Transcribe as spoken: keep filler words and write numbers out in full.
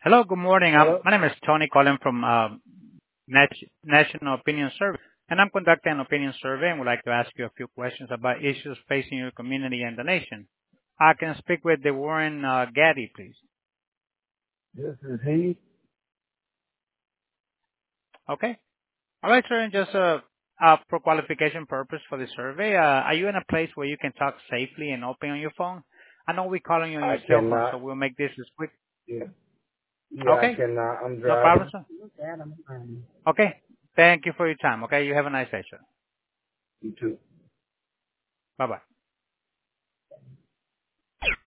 Hello, good morning. Um, Hello? my name is Tony calling from um, Nat- National Opinion Survey, and I'm conducting an opinion survey and would like to ask you a few questions about issues facing your community and the nation. I can speak with the Warren uh, Gaddy, please. This is he. Okay. All right, sir. And just uh, uh, for qualification purpose for the survey, uh, are you in a place where you can talk safely and open on your phone? I know we're calling you on I your cell phone, so cannot. we'll make this as quick. Yeah. Yeah, I Okay. cannot. I'm No problem, driving. sir. Okay. Thank you for your time. Okay. You have a nice day, sir. You too. Bye-bye.